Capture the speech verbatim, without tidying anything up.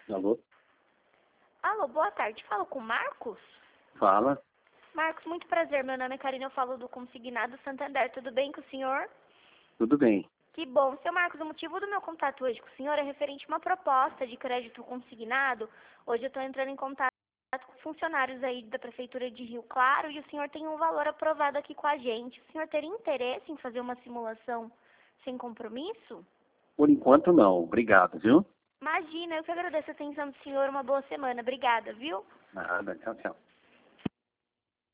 Alô? Alô, boa tarde. Falo com o Marcos? Fala. Marcos, muito prazer. Meu nome é Karina, eu falo do Consignado Santander. Tudo bem com o senhor? Tudo bem. Que bom. Seu Marcos, o motivo do meu contato hoje com o senhor é referente a uma proposta de crédito consignado. Hoje eu estou entrando em contato com funcionários aí da Prefeitura de Rio Claro e o senhor tem um valor aprovado aqui com a gente. O senhor teria interesse em fazer uma simulação sem compromisso? Por enquanto não. Obrigado, viu? Imagina, eu que agradeço a atenção do senhor. Uma boa semana. Obrigada, viu? Nada. Tchau, tchau.